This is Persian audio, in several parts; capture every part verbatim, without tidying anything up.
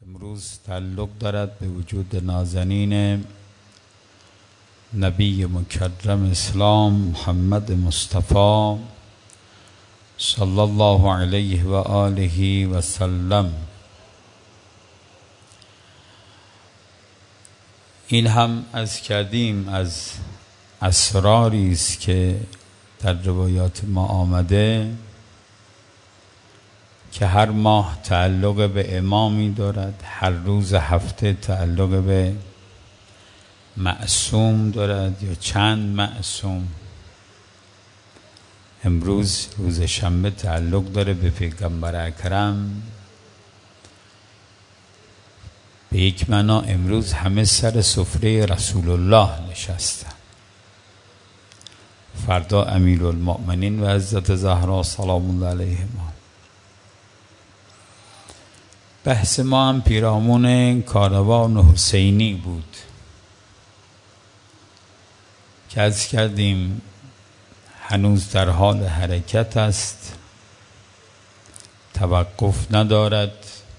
امروز تعلق دارد به وجود نازنین نبی مکرم اسلام محمد مصطفی صلی الله علیه و آله و سلم. این هم از کردیم از اسراری است که در روایات ما آمده که هر ماه تعلق به امامی دارد، هر روز هفته تعلق به معصوم دارد یا چند معصوم. امروز روز شنبه تعلق داره به پیغمبر اکرم. به یک معنا امروز همه سر سفره رسول الله نشستن. فردا امیرالمؤمنین و حضرت زهرا سلام الله علیهما. بحث ما هم پیرامون کاروان حسینی بود که عرض کردیم هنوز در حال حرکت است، توقف ندارد.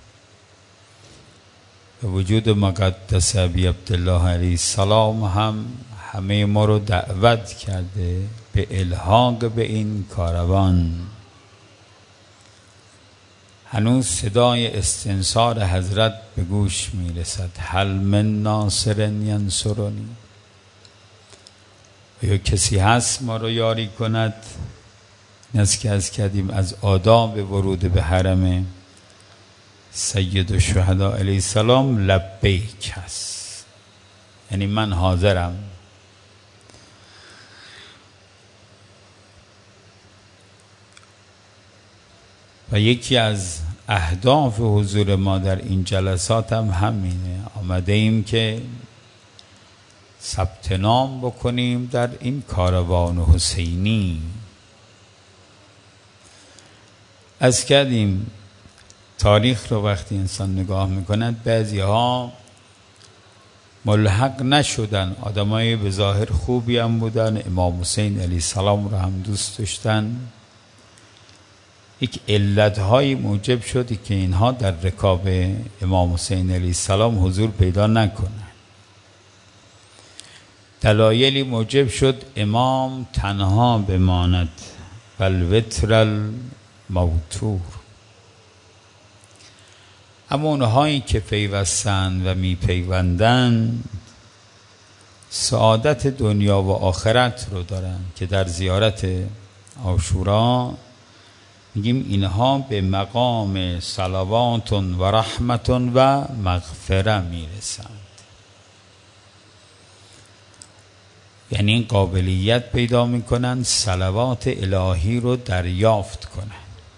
به وجود مقدس ابی عبدالله علیه السلام هم همه ما رو دعوت کرده به الحاق به این کاروان. هنوز صدای استنصار حضرت به گوش می رسد. هل من ناصر ینصرنی، یا کسی هست ما رو یاری کند؟ نزد که از کردیم از آداب ورود به حرم سید الشهدا علیه السلام لبیک هست، یعنی من حاضرم. و یکی از اهداف حضور ما در این جلسات هم همینه. آمده ایم که ثبت نام بکنیم در این کاروان حسینی. از کردیم تاریخ رو وقتی انسان نگاه میکند بعضی ها ملحق نشدن، آدمای به ظاهر خوبی هم بودن، امام حسین علیه السلام رو هم دوست داشتن. یک علتهایی موجب شد که اینها در رکاب امام حسین علیه السلام حضور پیدا نکنند. دلایلی موجب شد امام تنها بماند، والوتر الموتور. اما اونهایی که پیوستند و می پیوندن سعادت دنیا و آخرت رو دارن که در زیارت عاشورا میگیم اینها به مقام صلوات و رحمت و مغفره میرسند. یعنی این قابلیت پیدا میکنن صلوات الهی رو دریافت کنن.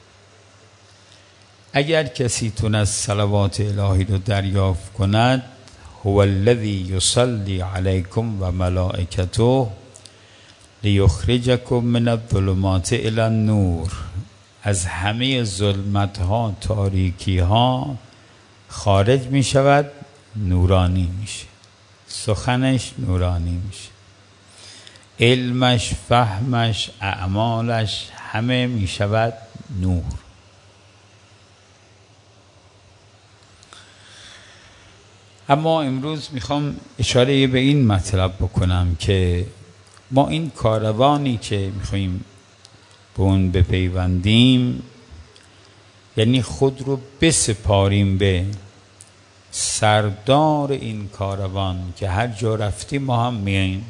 اگر کسی تونست صلوات الهی رو دریافت کند، هو الذی یصلی علیکم و ملائکته لیخرجکم من الظلمات الی النور. از همه ظلمت ها، تاریکی ها خارج می شود، نورانی میشه. سخنش نورانی میشه، علمش، فهمش، اعمالش همه می شود نور. اما امروز میخوام اشاره به این مطلب بکنم که ما این کاروانی که میخواییم به اون بپیوندیم، یعنی خود رو بسپاریم به سردار این کاروان که هر جا رفتیم ما هم میاییم.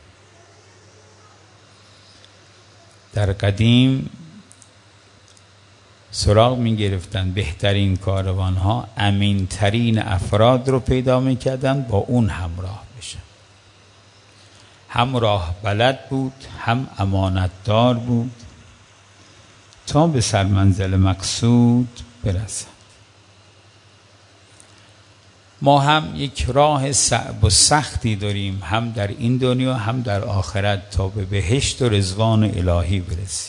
در قدیم سراغ می گرفتن بهترین کاروان ها، امین ترین افراد رو پیدا می کردن با اون همراه بشن. هم راه بلد بود، هم امانتدار بود تا به سرمنزل مقصود برسن. ما هم یک راه صعب و سختی داریم، هم در این دنیا هم در آخرت، تا به بهشت و رضوان الهی برسیم.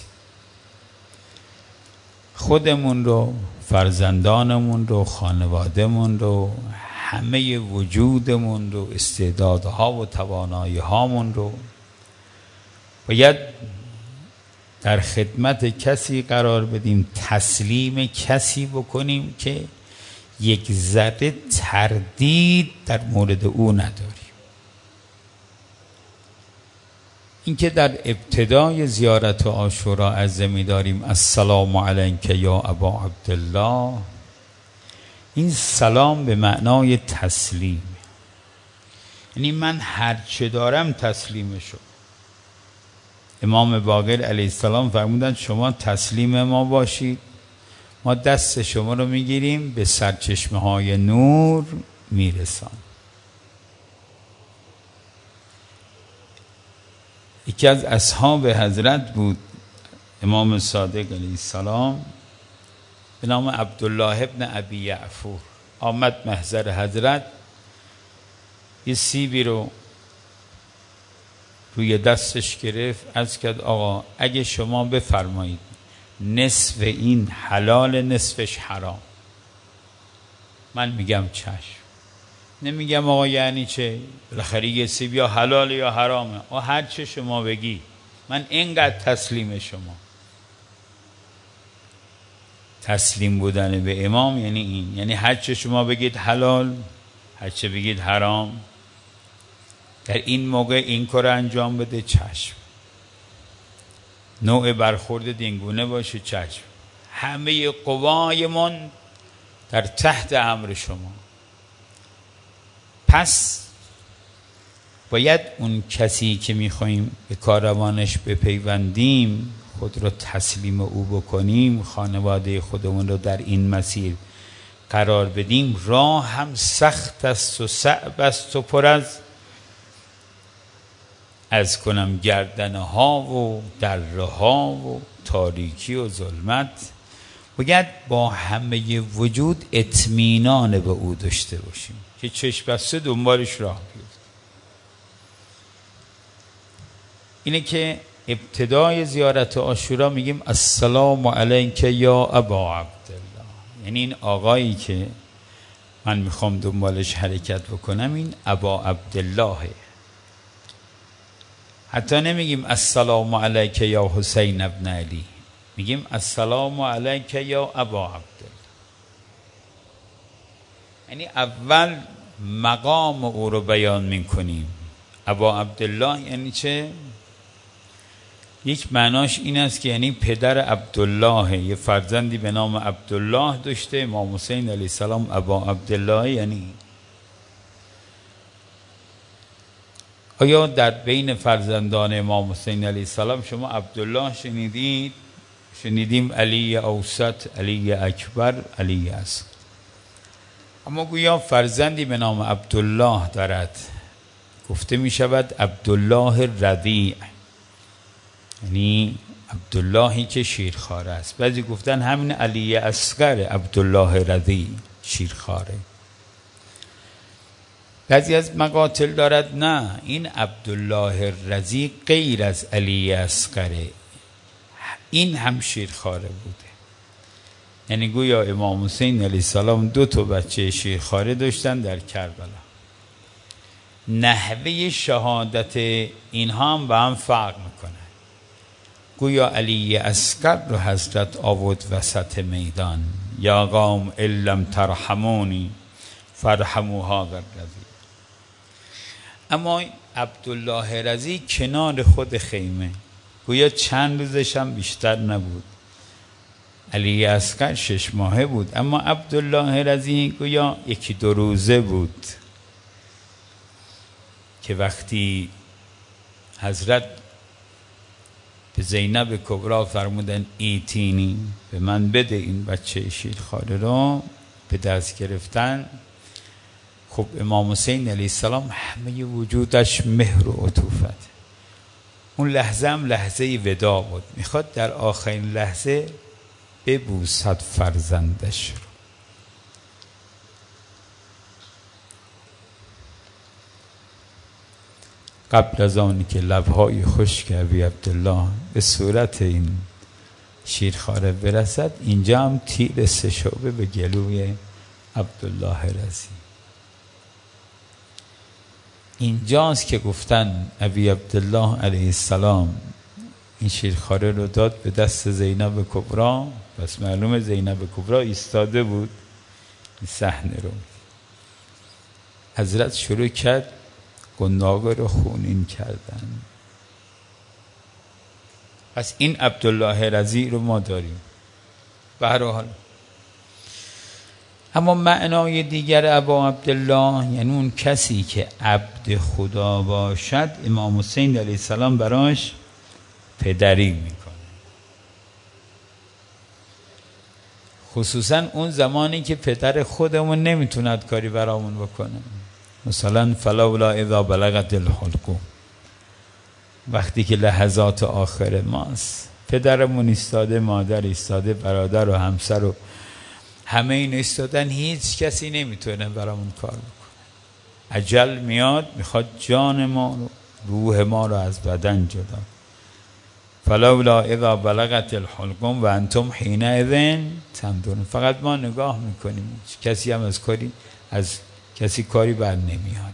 خودمون رو، فرزندانمون رو، خانوادهمون رو، همه وجودمون رو، استعدادها و توانایی هامون رو باید در خدمت کسی قرار بدیم، تسلیم کسی بکنیم که یک ذره تردید در مورد او نداریم. اینکه در ابتدای زیارت عاشورا عرضه می‌داریم السلام علیک یا ابا عبدالله، این سلام به معنای تسلیم، یعنی من هر چه دارم تسلیم شو. امام باقر علیه السلام فرمودند شما تسلیم ما باشید، ما دست شما رو میگیریم به سرچشمه های نور میرسان. یکی از اصحاب حضرت بود امام صادق علیه السلام به نام عبدالله ابن ابی یعفور، آمد محضر حضرت، یه سیبی رو روی دستش گرفت، عرض کرد آقا اگه شما بفرمایید نصف این حلال نصفش حرام، من میگم چشم. نمیگم آقا یعنی چه، بالاخره یه سیب یا حلال یا حرامه، آقا هر چه شما بگی من اینقدر تسلیم شما. تسلیم بودن به امام یعنی این، یعنی هر چه شما بگید حلال، هر چه بگید حرام، در این موقع این کار انجام بده، چشم. نوع برخورد دینگونه باشه، چشم. همه قوایمون در تحت امر شما. پس باید اون کسی که میخواییم به کاروانش بپیوندیم خود رو تسلیم او بکنیم، خانواده خودمون رو در این مسیر قرار بدیم. راه هم سخت است و صعب است و پر از از کنم گردنه ها و دره ها و تاریکی و ظلمت. باید با همه وجود اطمینان به او داشته باشیم که چشم بسته دنبالش راه بیفتیم. اینه که ابتدای زیارت عاشورا میگیم السلام علیک یا ابا عبدالله، یعنی این آقایی که من میخوام دنبالش حرکت بکنم این ابا عبدالله. حتی نمیگیم السلام علیک یا حسین ابن علی، میگیم السلام علیک یا ابا عبدالله. یعنی اول مقام او رو بیان میکنیم. ابا عبدالله یعنی چه؟ یک معناش این است که یعنی پدر عبدالله، یه فرزندی به نام عبدالله داشته امام حسین علیه السلام. ابا عبدالله یعنی آیا در بین فرزندان امام حسین علیه السلام شما عبدالله شنیدید؟ شنیدیم علی اوسط، علی اکبر، علی اصغر، اما گویا فرزندی به نام عبدالله دارد. گفته می شود عبدالله رضیع، یعنی عبداللهی که شیرخواره است. بعضی گفتن همین علی اصغر عبدالله رضیع شیرخواره. بعضی از مقاتل دارد نه، این عبدالله رضیع غیر از علی اصغره، این هم شیرخواره بوده. یعنی گویا امام حسین علیه السلام دو تا بچه شیرخواره داشتن در کربلا. نحوه شهادت اینها هم با هم فرق میکنه. گویا علی اصغر رو حضرت آورد وسط میدان، یا قوم الم ترحمونی فرحموها هذا الرضیع. اما عبدالله رضیع کنار خود خیمه، گویا چند روزش هم بیشتر نبود. علی اصغر شش ماهه بود، اما عبدالله رضیع گویا یکی دو روزه بود که وقتی حضرت به زینب کبرا فرمودن ایتینی، به من بده این بچه شیرخواره رو، به دست گرفتن. خب امام حسین علیه السلام همه وجودش مهر و عطوفت. اون لحظه هم لحظه ودا بود، میخواد در آخرین لحظه ببوسد فرزندش رو. قبل از آنی که لبهای خشک ابی عبدالله به صورت این شیرخواره برسد، اینجا هم تیر سه شعبه به گلوی عبدالله رضیع. اینجاست که گفتن ابی عبدالله علیه السلام این شیرخواره رو داد به دست زینب کبرا. پس معلومه زینب کبرا ایستاده بود، صحنه رو. حضرت شروع کرد گناهکار رو خونین کردن. پس این عبدالله رضی رو ما داریم به هر حال. اما معنای دیگر ابا عبدالله یعنی اون کسی که عبد خدا باشد، امام حسین علیه السلام براش پدری میکنه. خصوصا اون زمانی که پدر خودمون نمیتوند کاری برامون بکنه. مثلا فلولا اذا بلغت الحلقوم، وقتی که لحظات آخر ماست، پدرمون ایستاده، مادر ایستاده، برادر و همسر و همه این ایستادن، هیچ کسی نمیتونه برامون کار بکنه. اجل میاد میخواد جان ما رو، روح ما رو از بدن جدا. فلولا اذا بلغت الحلقوم و انتم حینئذ تنظرون. فقط ما نگاه میکنیم، کسی هم از کاری از کسی کاری بر نمیاد.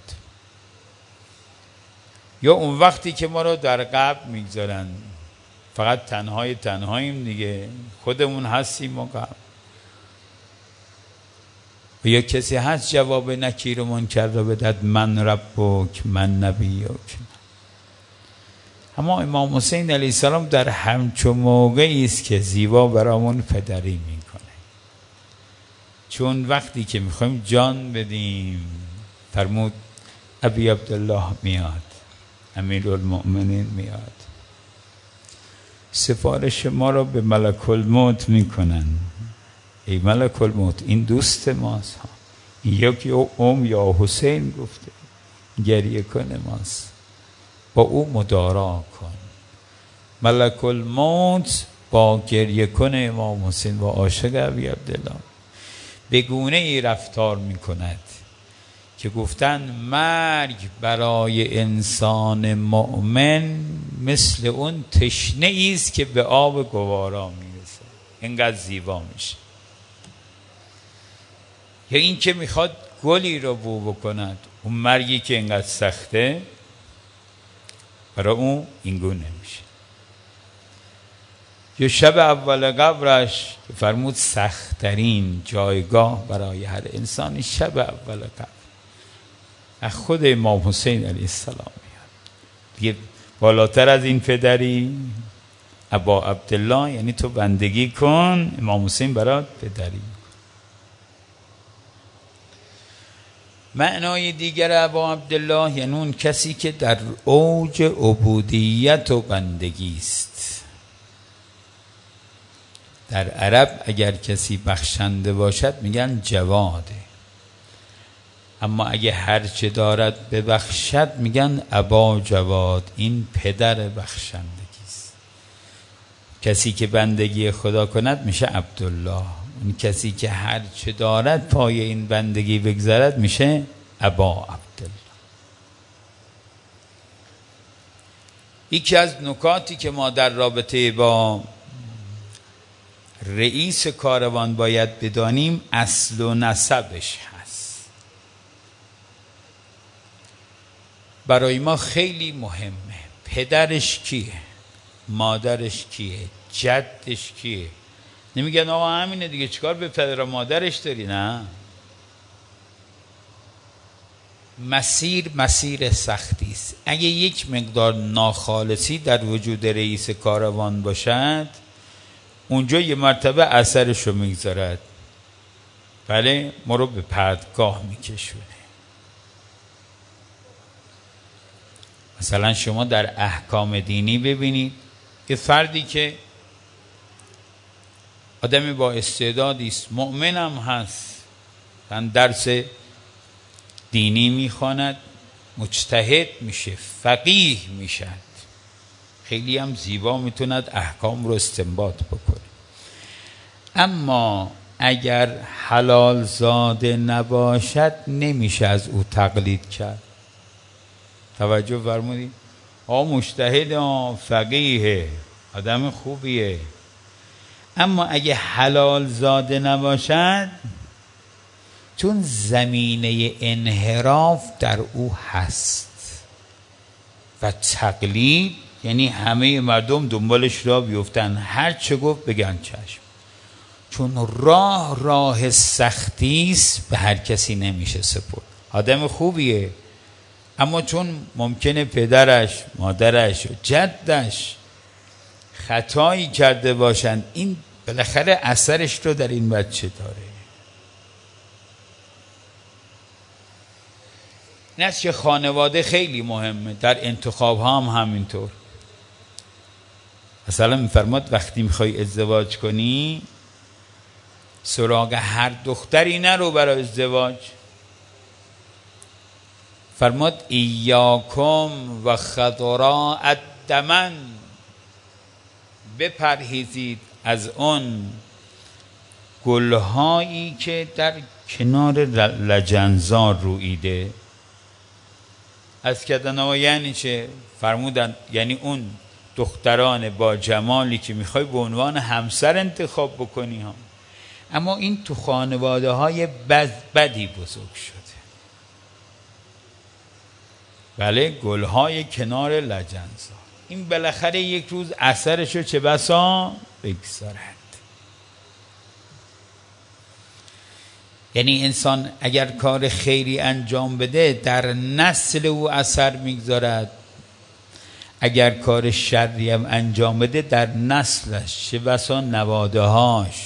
یا اون وقتی که ما رو در قبر میگذارن، فقط تنهای تنهاییم دیگه، خودمون هستیم و قبر. و یا کسی هست جواب نکیر و منکر رو بدهد، من ربک من نبیک. اما امام حسین علیه السلام در همچون موقعی است که زیبا برامون پدری میکنه. چون وقتی که میخوایم جان بدیم، فرمود ابی عبدالله میاد، امیرالمؤمنین میاد، سفارش ما رو به ملک الموت میکنن. ای ملک الموت، این دوست ماست، این یکی ام یا حسین گفته گریه کنه ماست، با او مدارا کن. ملک الموت با گریه کنه امام حسین و عاشق ابی عبدالله به گونه ای رفتار میکند که گفتن مرگ برای انسان مؤمن مثل اون تشنه است که به آب گوارا میرسه، اینقدر زیبا میشه. یا این که میخواد گلی رو بو بکند، اون مرگی که اینقدر سخته برای اون اینگونه میشه. یا شب اول قبرش فرمود سخت‌ترین جایگاه برای هر انسانی شب اول قبر. از خود امام حسین علیه السلام میاد دیگه. بالاتر از این پدری ابا عبدالله، یعنی تو بندگی کن، امام حسین برات پدری. معنای دیگر ابا عبدالله یعنی اون کسی که در اوج عبودیت و بندگی است. در عرب اگر کسی بخشنده باشد میگن جواده، اما اگه هرچه دارد ببخشد میگن ابا جواد، این پدر بخشندگی است. کسی که بندگی خدا کند میشه عبدالله، اون کسی که هرچه دارد پای این بندگی بگذارد میشه ابا عبدالله. یکی از نکاتی که ما در رابطه با رئیس کاروان باید بدانیم اصل و نسبش هست. برای ما خیلی مهمه. پدرش کیه، مادرش کیه، جدش کیه. نمیگن آقا همینه دیگه، چیکار به پدر و مادرش داری؟ نه، مسیر مسیر سختی است. اگه یک مقدار ناخالصی در وجود رئیس کاروان باشد، اونجا یه مرتبه اثرش رو میگذارد. بله، ما رو به پرتگاه میکشونه. مثلا شما در احکام دینی ببینید یه فردی که آدمی با استعدادی است، مؤمن هم هست، درس دینی میخواند، مجتهد میشه، فقیه میشد، خیلی هم زیبا میتوند احکام رو استنباط بکنه. اما اگر حلال زاده نباشد نمیشه از او تقلید کرد. توجه فرمودید؟ آه مجتهد، آه فقیه، آدم خوبیه، اما اگه حلال زاده نباشد، چون زمینه انحراف در او هست و تقلید یعنی همه مردم دنبالش را بیفتن، هر چه گفت بگن چشم. چون راه راه سختی است به هر کسی نمیشه سپرد. آدم خوبیه اما چون ممکنه پدرش، مادرش و جدش خطایی کرده باشند، این بالاخره اثرش رو در این بچه داره. این است که خانواده خیلی مهمه، در انتخاب ها هم همینطور. مثلا میفرماد وقتی میخوای ازدواج کنی سراغ هر دختری نرو برای ازدواج. فرماد ایاکم و خضراء الدمن، بپرهیزید از اون گلهایی که در کنار لجنزار رویده. از کدنا یعنی چه؟ فرمودن یعنی اون دختران با جمالی که میخوای به عنوان همسر انتخاب بکنی ها، اما این تو خانواده های بد بدی بزرگ شده. بله، گلهای کنار لجنزار، این بالاخره یک روز اثرشو چه بسا بگذارد. یعنی انسان اگر کار خیری انجام بده در نسل او اثر میگذارد، اگر کار شری هم انجام بده در نسلش، چه بسا نواده هاش.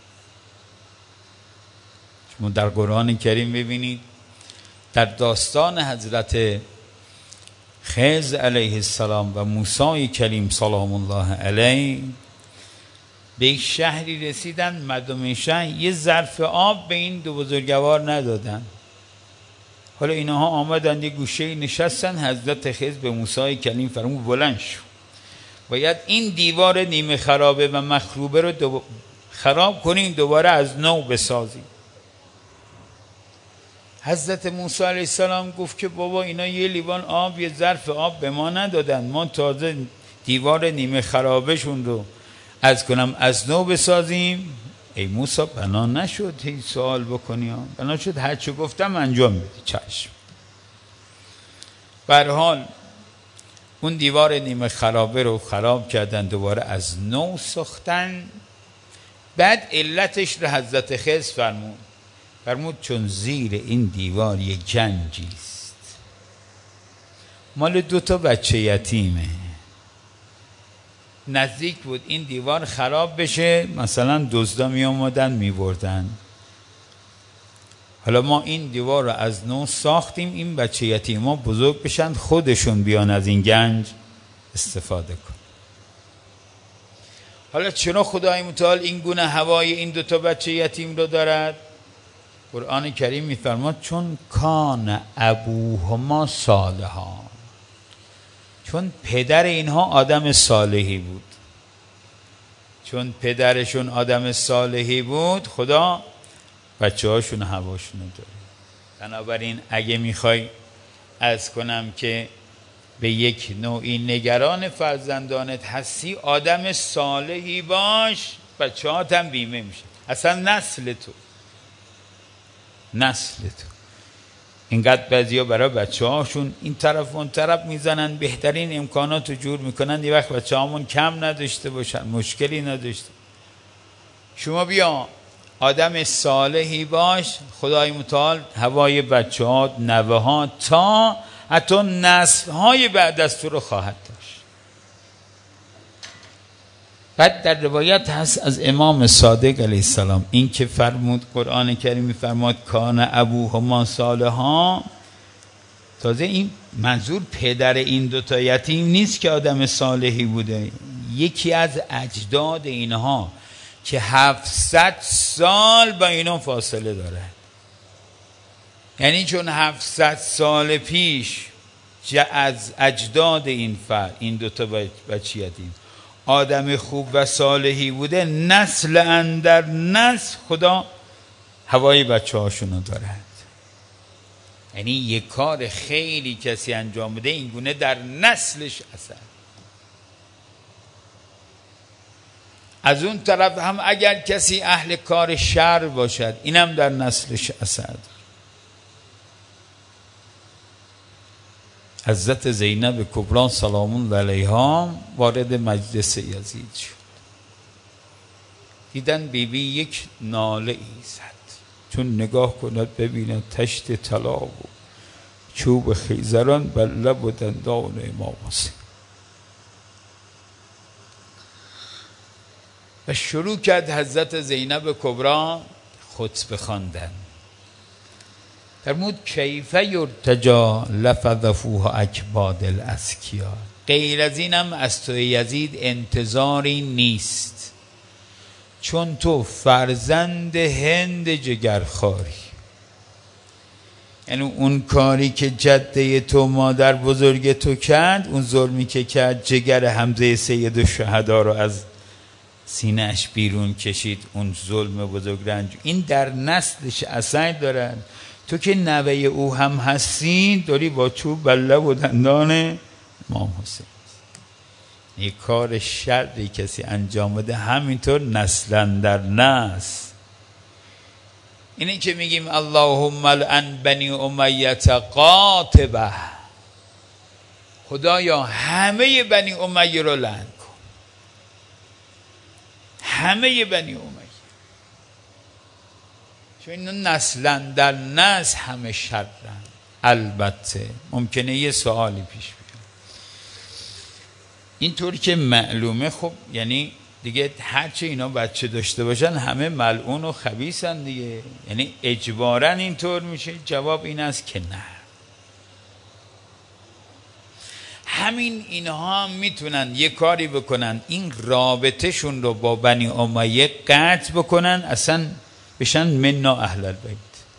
شما در قرآن کریم ببینید در داستان حضرت خضر علیه السلام و موسی کلیم سلام الله علیه، به یک شهری رسیدن، مردم شهر یه ظرف آب به این دو بزرگوار ندادن. حالا اینها آمدن یه گوشه نشستن، حضرت خضر به موسی کلیم فرمود بلند شو، باید این دیوار نیمه خرابه و مخروبه رو دو... خراب کنیم، دوباره از نو بسازیم. حضرت موسی علیه السلام گفت که بابا اینا یه لیوان آب، یه ظرف آب به ما ندادن، ما تازه دیوار نیمه خرابشون رو از کنم از نو بسازیم. ای موسی بنا نشد هیچ سوال بکنی ها، بنا شد هر چه گفتم انجام بدی. چشم. به هر حال اون دیوار نیمه خرابه رو خراب کردن، دوباره از نو ساختن. بعد علتش رو حضرت خضر فرمود فرمود چون زیر این دیوار یک گنجی است، مال دو تا بچه یتیمه، نزدیک بود این دیوار خراب بشه، مثلا دزدا می آمدن می بردن. حالا ما این دیوار رو از نو ساختیم، این بچه یتیما بزرگ بشن، خودشون بیان از این گنج استفاده کن. حالا چرا خدای متعال این گونه هوای این دو تا بچه یتیم رو دارد؟ قرآن کریم میفرماد چون کان ابوهما صالحا، چون پدر اینها آدم صالحی بود. چون پدرشون آدم صالحی بود خدا بچه هاشون هواشون داره. بنابراین اگه میخوای عرض کنم که به یک نوعی نگران فرزندانت هستی، آدم صالحی باش، بچه هات هم بیمه میشه. اصلا نسل تو نسل تو اینقدر بعضیا برای بچه هاشون این طرف اون طرف میزنن، بهترین امکانات رو جور میکنن، یه وقت بچه هامون کم نداشته باشن، مشکلی نداشته. شما بیا آدم صالحی باش، خدای متعال هوای بچه ها، نوه ها، تا حتی نسل های بعد از تو رو خواهد داشت. بعد در روایت هست از امام صادق علیه السلام این که فرمود، قرآن کریم میفرماد کان ابوهما صالحا، تازه این منظور پدر این دوتا یتیم نیست که آدم صالحی بوده، یکی از اجداد اینها که هفتصد سال با اینا فاصله داره. یعنی چون هفتصد سال پیش از اجداد این فرد، این دوتا بچه یتیم آدم خوب و صالحی بوده، نسل اندر نسل خدا هوای بچه هاشونو دارد. یعنی یک کار خیلی کسی انجام بده این گونه در نسلش اثر. از اون طرف هم اگر کسی اهل کار شر باشد اینم در نسلش اثر دارد. حضرت زینب کبری سلام الله علیها وارد مجلس یزید شد. دیدن بیبی یک ناله ای زد، چون نگاه کند ببیند تشت طلا و چوب خیزران بر لب و دندان امام حسین. و شروع کرد حضرت زینب کبری خطبه خواندن. فرمود کیف یرتجا لفظفوه اکباد الاسکیا، غیر از اینم از تو یزید انتظاری نیست، چون تو فرزند هند جگرخواری. یعنی اون کاری که جده تو مادر بزرگ تو کرد، اون ظلمی که کرد، جگر حمزه سید الشهدا رو از سینه‌اش بیرون کشید، اون ظلم بزرگ رنج، این در نسلش اثر دارن. تو که نوه او هم هستی، داری با چوب بله و دندان امام حسین. یک کار شری کسی انجام بده، همینطور نسلا در نسل. اینه که میگیم اللهم لعن بنی امیه قاطبه، خدایا همه بنی امیه رو لعن کن، همه بنی امیه، چون اینا نسلا در نسل همه شرن. البته ممکنه یه سوالی پیش بیاد، اینطور که معلومه خب یعنی دیگه هرچه اینا بچه داشته باشن همه ملعون و خبیثن دیگه، یعنی اجباراً اینطور میشه؟ جواب این است که نه. همین اینها هم میتونن یه کاری بکنن، این رابطهشون رو با بنی امیه قطع بکنن، اصلا بشن منا اهل البیت.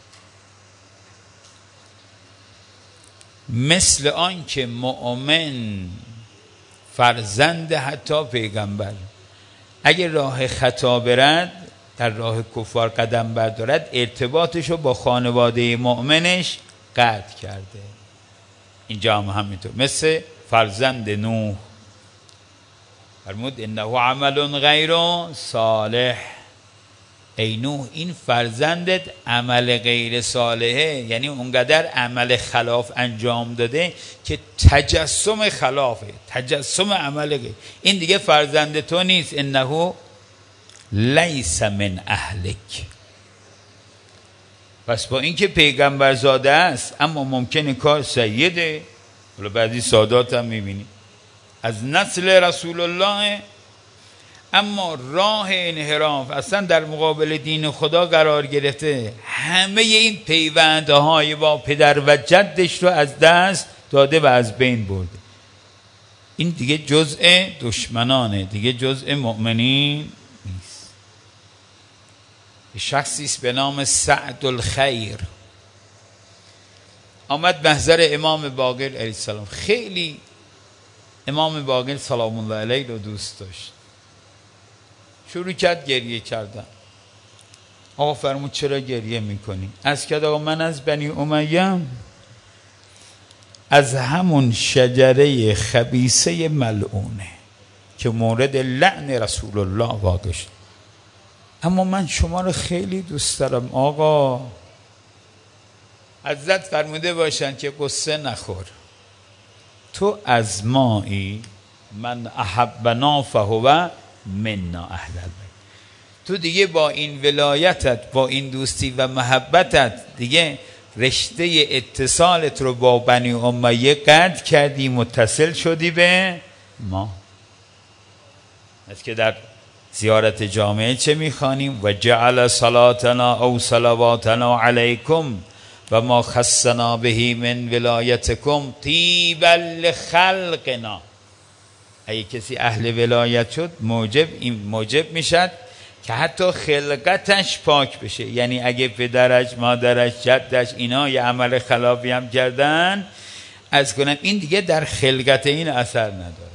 مثل آن که مؤمن فرزند حتی پیغمبر اگه راه خطا برد، در راه کفار قدم بردارد، ارتباطش رو با خانواده مؤمنش قطع کرده. اینجا هم همینطور، مثل فرزند نوح فرمود انه عمل غیر صالح. ای نوح، این فرزندت عمل غیر صالحه، یعنی اونقدر عمل خلاف انجام داده که تجسم خلافه، تجسم عمل غیر. این دیگه فرزند تو نیست. انه لیس من اهلک. پس با اینکه پیغمبر زاده است، اما ممکنه کار سیده، ولی بعضی سادات هم میبینی از نسل رسول الله، اما راه انحراف اصلا در مقابل دین خدا قرار گرفته، همه این پیوندهای با پدر و جدش رو از دست داده و از بین برده. این دیگه جزء دشمنانه، دیگه جزء مؤمنین نیست. شخصی است به نام سعد الخیر آمد محضر امام باقر علیه السلام. خیلی امام باقر سلام الله علیه رو دوست داشت. شروع کرد گریه کردن. آقا فرمود چرا گریه میکنی؟ از کرد آقا من از بنی امیه‌ام، از همون شجره خبیثه ملعونه که مورد لعن رسول الله واقع شد، اما من شما رو خیلی دوست دارم آقا. حضرت فرموده باشن که قصه نخور، تو از مایی، من احبنا فهو منا اهل البیت. تو دیگه با این ولایتت، با این دوستی و محبتت، دیگه رشته اتصالت رو با بنی امیه قطع کردی، متصل شدی به ما. از که در زیارت جامعه چه میخوانیم؟ و جعل صلاتنا او صلواتنا علیکم و ما خصنا بهی من ولایتکم طیبا لخلقنا. اگه کسی اهل ولایت شد، موجب این موجب میشد که حتی خلقتش پاک بشه. یعنی اگه پدرش، مادرش، جدش اینا یه عمل خلافی هم کردن، از کنم این دیگه در خلقت این اثر نداره.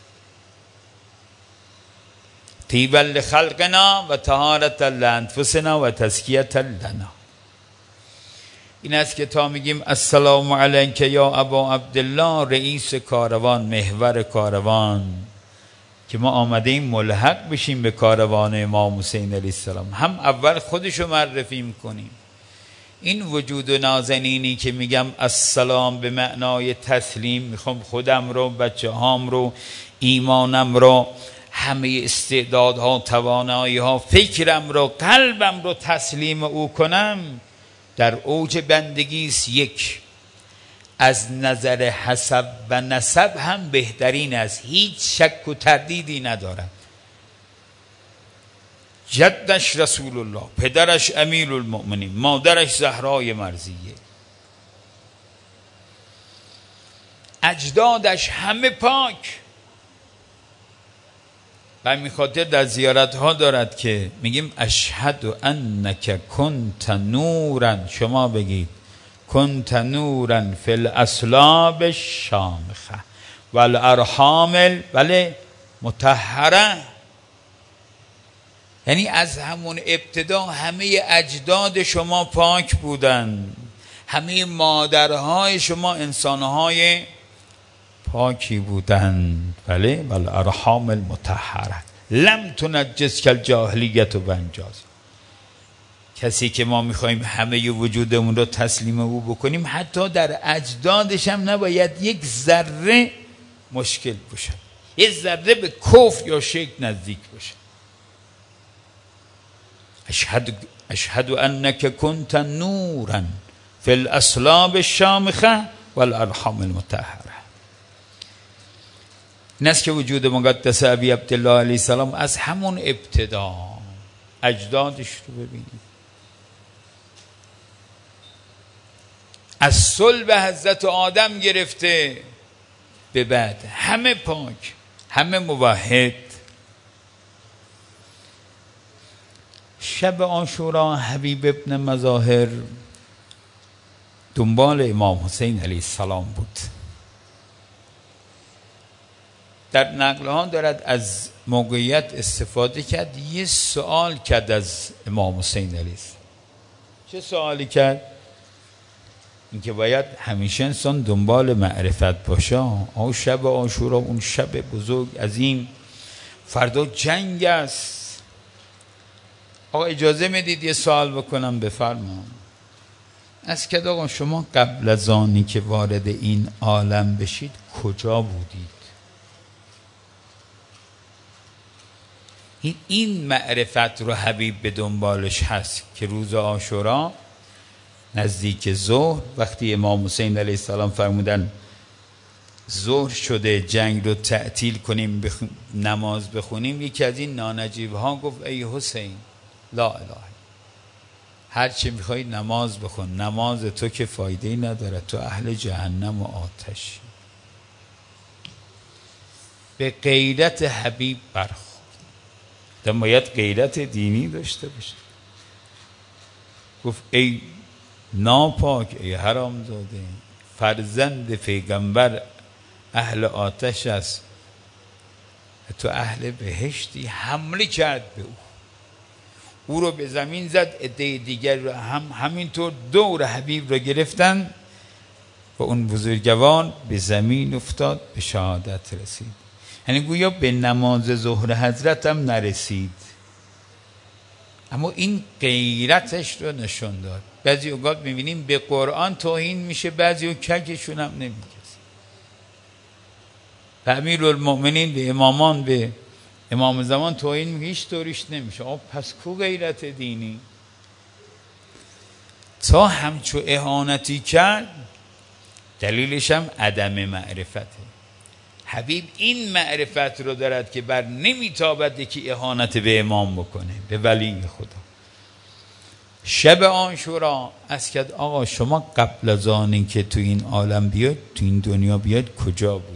طیبا لخلقنا و طهارة لانفسنا و تزکیة لنا. این است که تا میگیم السلام علیک یا ابا عبدالله، رئیس کاروان، محور کاروان، که ما آمده ایم ملحق بشیم به کاروان امام حسین علیه السلام، هم اول خودشو معرفی میکنیم. این وجود نازنینی که میگم السلام به معنای تسلیم، میخوام خودم رو، بچه هام رو، ایمانم رو همه استعدادها، توانایی ها، فکرم رو، قلبم رو تسلیم او کنم، در اوج بندگی است. یک، از نظر حسب و نسب هم بهترین است، هیچ شک و تردیدی ندارد. جدش رسول الله، پدرش امیر المؤمنین، مادرش زهرای مرضیه، اجدادش همه پاک. و همین خاطر در زیارت ها دارد که میگیم اشهد انک کنت نورا، شما بگید کنت نورا فی الاصلاب الشامخه والارحام بله مطهره. یعنی از همون ابتدا همه اجداد شما پاک بودن، همه مادرهای شما انسانهای پاکی بودند. بله والارحام المطهره لم تنجس کالجاهلیت و انجاز. کسی که ما میخوایم همه وجودمون رو تسلیم او بکنیم، حتی در اجدادش هم نباید یک ذره مشکل باشه، یک ذره به کفر یا شرک نزدیک باشه. اشهد اشهد انک کنت نورا فی الاصلاب الشامخه والارحام المطهره. این است که وجود مقدس ابی عبدالله علیه السلام از همون ابتدا اجدادش رو ببینید، از صلب حضرت آدم گرفته به بعد همه پاک، همه موحد. شب عاشورا حبیب ابن مظاهر دنبال امام حسین علیه السلام بود. در نقل ها دارد از موقعیت استفاده کرد، یه سوال کرد از امام حسین علیه السلام. چه سوالی کرد؟ اینکه باید همیشه انسان دنبال معرفت باشه. آه شب عاشورا اون شب بزرگ عظیم، فردا جنگ است. آقا اجازه میدید یه سوال بکنم؟ بفرما. از که آقا شما قبل از آنی که وارد این عالم بشید کجا بودید؟ این این معرفت رو حبیب به دنبالش هست که روز عاشورا نزدیک ظهر وقتی امام حسین علیه السلام فرمودن ظهر شده جنگ رو تعطیل کنیم بخ... نماز بخونیم، یکی از این نانجیب ها گفت ای حسین لا اله، هر چی میخوای نماز بخون، نماز تو که فایده نداره، تو اهل جهنم و آتشی. به غیرت حبیب برخورد. در باید غیرت دینی داشته باشه. گفت ای ناپاک، ای حرامزاده، فرزند پیغمبر اهل آتش است، تو اهل بهشتی. حمله کرد به او، او رو به زمین زد، عده دیگر رو هم همینطور دور حبیب رو گرفتن و اون بزرگوار به زمین افتاد، به شهادت رسید. یعنی گویا به نماز ظهر حضرت هم نرسید، اما این غیرتش رو نشون داد. بعضی اوقات میبینیم به قرآن توهین میشه، بعضی او ککشون هم نمیگه. و امیر المؤمنین به امامان، به امام زمان توهین میگه، هیچ طوریش نمیشه. آب پس کو غیرت دینی؟ تا همچو اهانتی کرد، دلیلش هم عدم معرفته. حبیب این معرفت رو دارد که بر نمیتابد یکی اهانت به امام بکنه، به ولی خدا. شب عاشورا از کد آقا شما قبل از آن که تو این عالم بیاد، تو این دنیا بیاد، کجا بودی؟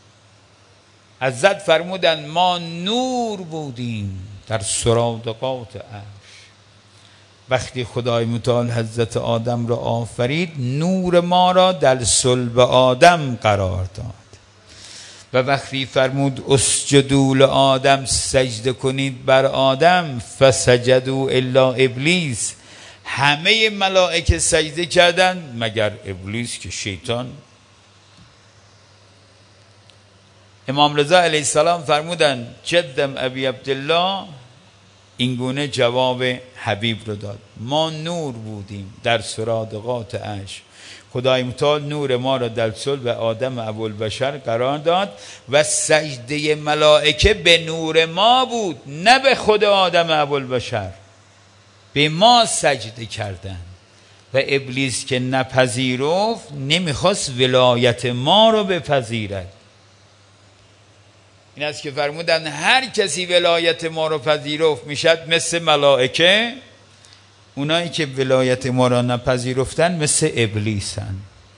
حضرت فرمودن ما نور بودیم در سرادقات عرش. وقتی خدای متعال حضرت آدم را آفرید، نور ما را در صلب آدم قرار داد و وقتی فرمود اسجدوا لآدم، سجده کنید بر آدم، فسجدوا الا ابلیس، همه ملائکه سجده کردند مگر ابلیس که شیطان. امام رضا علیه السلام فرمودند جدم ابی عبدالله این گونه جواب حبیب رو داد، ما نور بودیم در سرادقات عرش. خدای متعال نور ما را در صلب آدم ابوالبشر قرار داد و سجده ملائکه به نور ما بود، نه به خود آدم ابوالبشر. به ما سجده کردن و ابلیس که نپذیرفت نمیخواست ولایت ما رو بپذیرد. این است که فرمودن هر کسی ولایت ما رو پذیرفت میشد مثل ملائکه، اونایی که ولایت ما را نپذیرفتن مثل ابلیسن.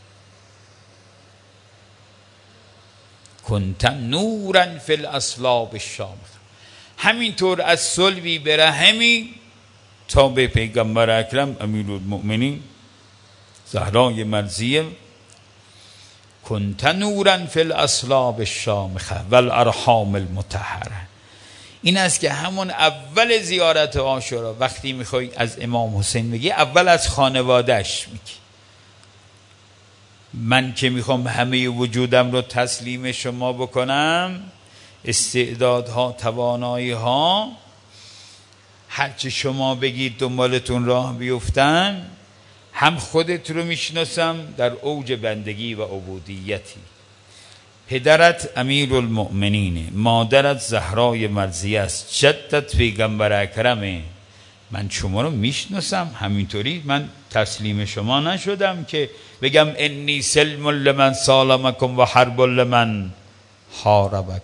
کنت نورا فی الاصلاب الشامخه. همینطور از صلبی به رحمی تا به پیغمبر اکرم امیرالمؤمنین زهرای مرضیه. کنت نورا فی الاصلاب الشامخه و الارحام المطهره. این است که همون اول زیارت عاشورا وقتی میخوای از امام حسین بگی، اول از خانوادهش میگی. من که میخوام همه وجودم رو تسلیم شما بکنم، استعدادها، توانایی ها، هرچی شما بگید دنبالتون راه بیفتن. هم خودت رو میشناسم در اوج بندگی و عبودیتی. پدرت امیرالمؤمنینه، مادرت زهرای مرضیه است، جدت پیغمبر اکرمه. من شما رو میشناسم، همینطوری من تسلیم شما نشدم که بگم انی سلم لمن سالمکم و حرب لمن حاربکم.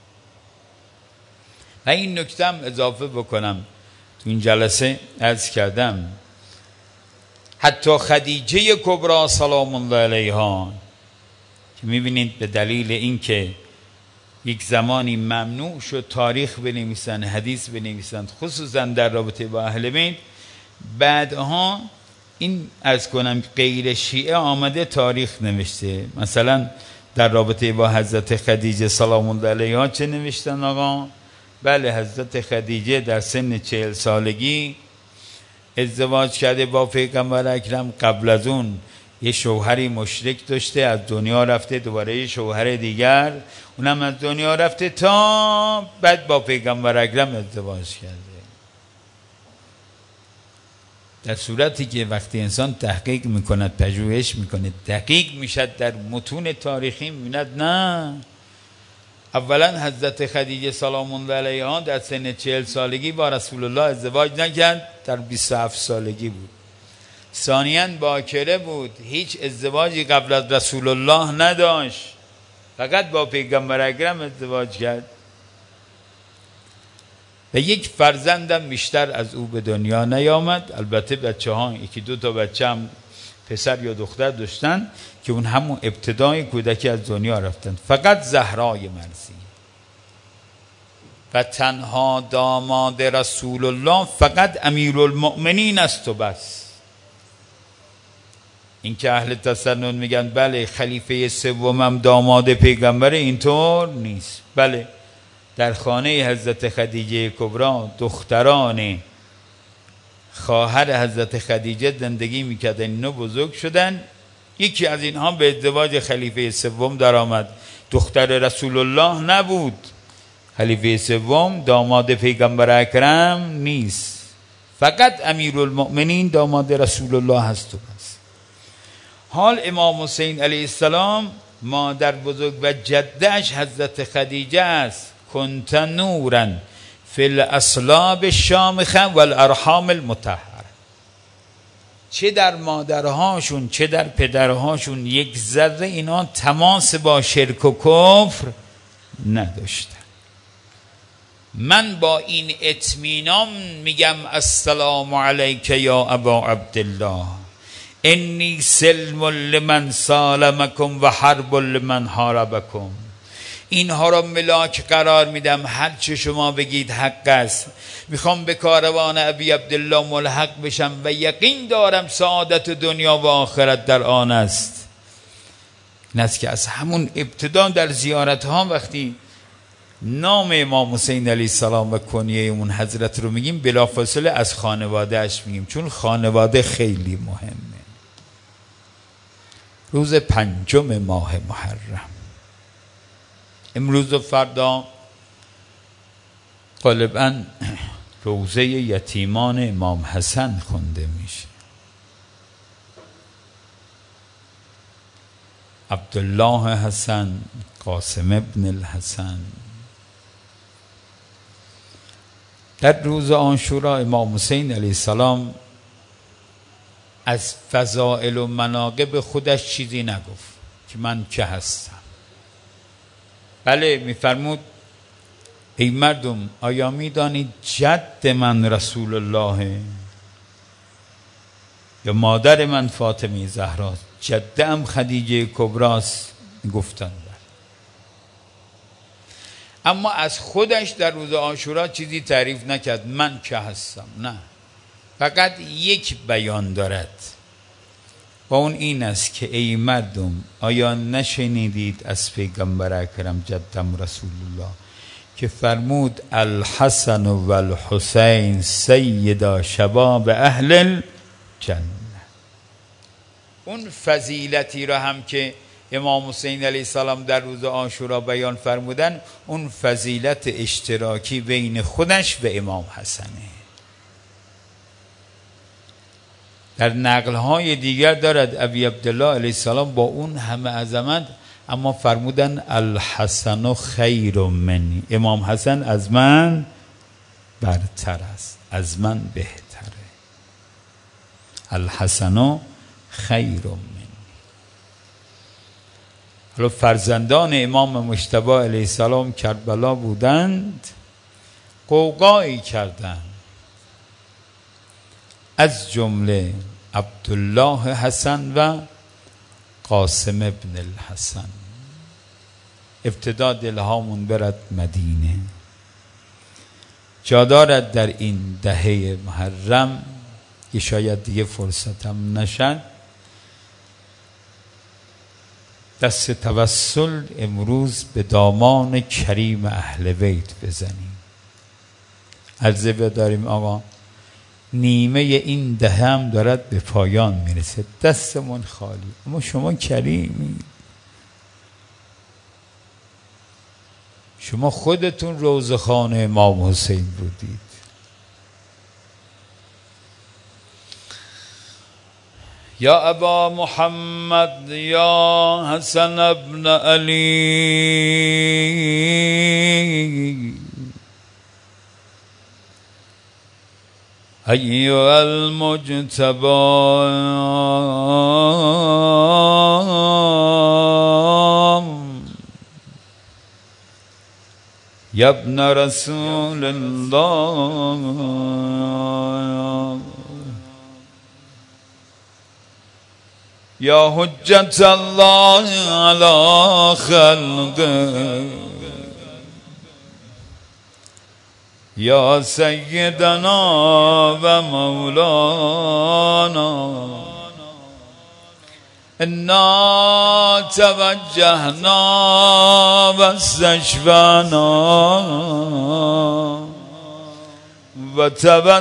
و این نکته هم اضافه بکنم، تو این جلسه عرض کردم حتی خدیجه کبری سلام الله علیها که میبینید به دلیل اینکه یک زمانی ممنوع شد تاریخ بنویسن، حدیث بنویسن، خصوصا در رابطه با اهل بیت، بعدها این از کنم غیر شیعه آمده تاریخ نوشته. مثلا در رابطه با حضرت خدیجه سلام الله علیها چه نوشتن آقا؟ بله، حضرت خدیجه در سن چهل سالگی ازدواج کرده با پیغمبر اکرم. قبل از اون یه شوهری مشرک داشته، از دنیا رفته، دوباره یه شوهر دیگر، اونم از دنیا رفته، تا بعد با پیغمبر اکرم ازدواج کرده. در صورتی که وقتی انسان تحقیق میکند، پژوهش میکنه، دقیق میشد در متون تاریخی، میبیند نه، اولا حضرت خدیجه سلام الله علیها در سن چهل سالگی با رسول الله ازدواج نکرد، در بیست و هفت سالگی بود. ثانیاً باکره بود، هیچ ازدواجی قبل از رسول الله نداشت، فقط با پیغمبر اکرم ازدواج کرد و یک فرزندم بیشتر از او به دنیا نیامد. البته بچه ها، یکی دو تا بچه هم پسر یا دختر داشتن که اون همون ابتدای کودکی از دنیا رفتن. فقط زهرای مرضی و تنها داماد رسول الله فقط امیرالمؤمنین است و بس. این که اهل تسنن میگن بله خلیفه سومم داماد پیغمبر، اینطور نیست. بله، در خانه حضرت خدیجه کبری دختران خواهر حضرت خدیجه زندگی میکردن، اینو بزرگ شدن. یکی از اینها به ازدواج خلیفه سوم در آمد، دختر رسول الله نبود. خلیفه سوم داماد پیغمبر اکرم نیست، فقط امیرالمؤمنین داماد رسول الله هست و بس. حال امام حسین علیه السلام مادر بزرگ و جدهش حضرت خدیجه است. کنت نورا فی الاصلاب الشامخه و الارحام المطهره. چه در مادرهاشون چه در پدرهاشون یک ذره اینا تماس با شرک و کفر نداشتن. من با این اطمینان میگم السلام علیک یا ابا عبدالله، انی سلم لمن سالمکم و حرب لمن حاربکم. اینها را ملاک قرار میدم، هر چه شما بگید حق است. میخوام به کاروان ابی عبدالله ملحق بشم و یقین دارم سعادت دنیا و آخرت در آن است. این است که از همون ابتدا در زیارت ها وقتی نام امام حسین علیه السلام و کنیه اون حضرت رو میگیم، بلافاصله از خانوادهش میگیم، چون خانواده خیلی مهمه. روز پنجم ماه محرم، امروز و فردا غالباً روزه یتیمان امام حسن خونده میشه. عبدالله حسن، قاسم ابن الحسن. در روز عاشورا امام حسین علیه السلام از فضائل و مناقب خودش چیزی نگفت که من چه هستم. بله میفرمود ای مردم آیا میدانید جد من رسول الله یا مادر من فاطمه زهراست، جدم خدیجه کبراست؟ گفتند اما از خودش در روز عاشورا چیزی تعریف نکرد من که هستم، نه، فقط یک بیان دارد و اون این است که ای مردم آیا نشنیدید از پیغمبر اکرم جدم رسول الله که فرمود الحسن و الحسین سیدا شباب اهل الجنه. اون فضیلتی را هم که امام حسین علیه السلام در روز عاشورا بیان فرمودن، اون فضیلت اشتراکی بین خودش و امام حسنه. در نقلهای دیگر دارد ابی عبدالله علیه السلام با اون همه عظمت اما فرمودن الحسن خیر منی، امام حسن از من برتر است، از من بهتره. الحسن خیر منی. حالا فرزندان امام مجتبی علیه السلام کربلا بودند، قوقایی کردند، از جمله عبدالله حسن و قاسم ابن الحسن. ابتدا دلهامون برد مدینه. جا دارد در این دهه محرم که شاید دیگه فرصتم نشد دست توسل امروز به دامان کریم اهل بیت بزنیم. عرضه بداریم آقا نیمه این دهه هم دارد به پایان میرسه، دستمون خالی، اما شما کریمی، شما خودتون روضه‌خانه امام حسین بودید. یا ابا محمد یا حسن ابن علی ایها المجتبی یا ابن رسول الله یا حجت الله علی خلقه یا سیدنا و مولانا انا توجهنا و استشفانا و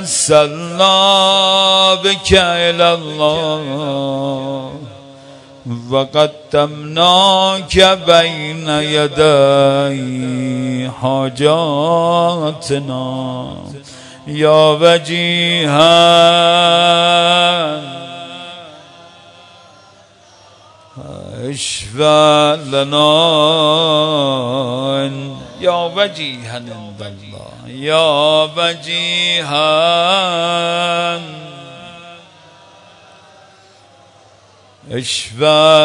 توسلنا بک الی الله و قدمناک بین یدی حاجاتنا یا وجیها اشفع لنا یا وجیها عند الله یا وجیها اشفع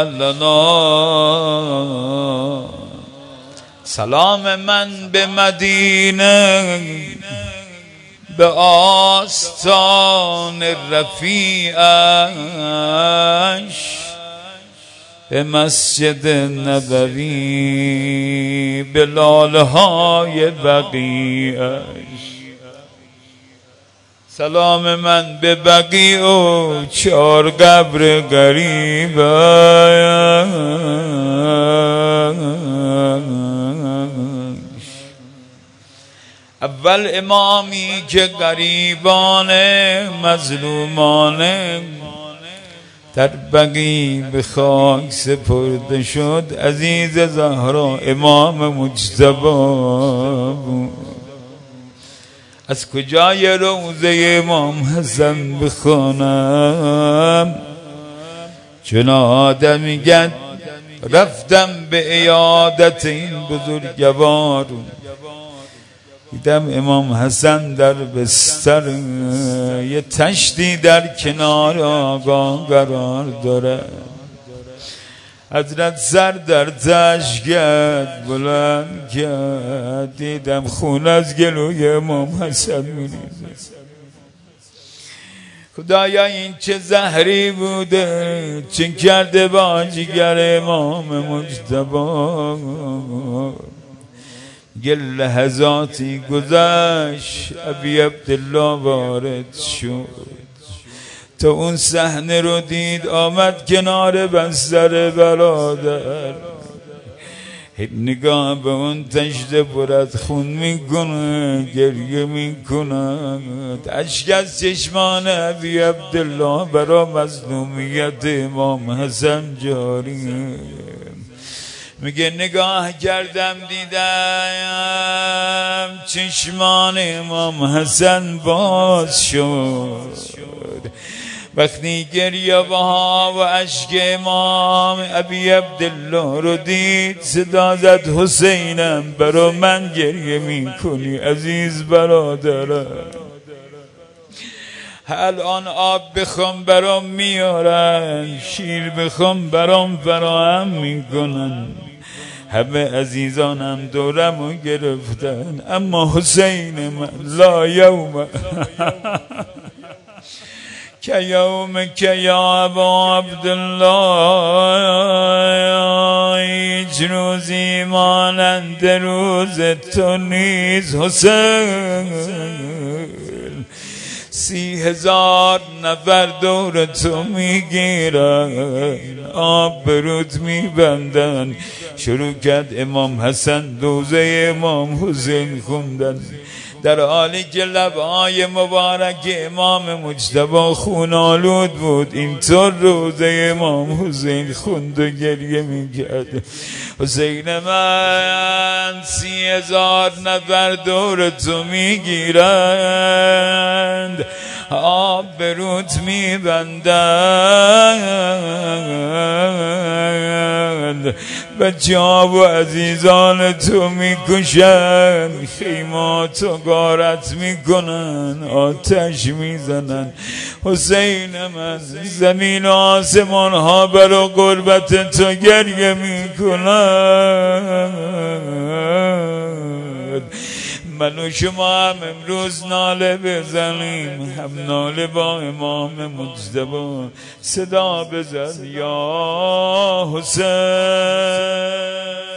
لنا. سلام من به مدینه، به آستان رفیعش، به مسجد نبوی، به لاله‌های بقیعش. سلام من به بقیع و چار قبر غریب. اول امامی که غریبان مظلومان در بقیع به خاک سپرده شد، عزیز زهرا امام مجتبی بود. از کجای روضه امام حسن بخونم؟ چون آدمی گد رفتم به عیادت این بزرگوار، دیدم امام حسن در بستر، یه تشتی در کنار آقا قرار داره. حضرت سر در تشت کرد، بلند کرد، دیدم خون از گلوی امام حسن میریزه. خدایا این چه زهری بوده، چه کرده با جگر امام مجتبی. گل لحظاتی گذشت، ابی عبدالله وارد شد، تا اون صحنه رو دید، آمد کنار بستر برادر، نگاه به اون تشت پر از خون میکنه، گریه میکنه، اشک از چشمان ابی عبدالله برا مظلومیت امام حسن جاری. میگه نگاه کردم دیدم چشمان امام حسن باز شد. وقتی گریه ها و اشک امام ابی عبدالله رو دید، صدا زد حسینم برا من گریه میکنی عزیز برادرم؟ الان آب بخوام برام میارن، شیر بخوام برام فراهم میکنن، همه عزیزانم دورمو گرفتن، اما حسین من لا یوم که یوم که یا ابا عبدالله، هیچ روزی مانند روز تو نیز حسین. سی هزار نفر دور تو میگیرن، آب برود میبندن. شروع کرد امام حسن دوزه امام حسین خوندن، در حالی که لبهای مبارک امام مجتبی خون آلود بود. اینطور روزه امام حسین خوند و گریه میکرد. حسین من سی هزار نفر دور تو میگیرند، آب برود میبندند، بچه ها و عزیزان تو میکشند، خیمات و غارت میکنن، آتش میزنن. حسین من زمین و آسمان ها برا قربت تو گریه میکنن. من و شما هم امروز ناله بزنیم، هم ناله با امام مجتبی صدا بزن یا حسین.